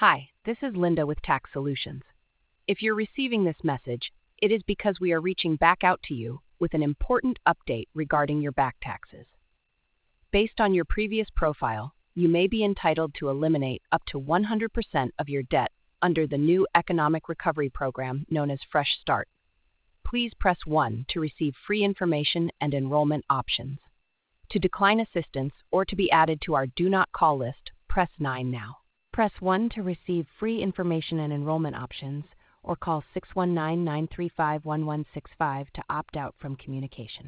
Hi, this is Linda with Tax Solutions. If you're receiving this message, it is because we are reaching back out to you with an important update regarding your back taxes. Based on your previous profile, you may be entitled to eliminate up to 100% of your debt under the new Economic Recovery Program known as Fresh Start. Please press 1 to receive free information and enrollment options. To decline assistance or to be added to our Do Not Call list, press 9 now. Press 1 to receive free information and enrollment options, or call 619-935-1165 to opt out from communication.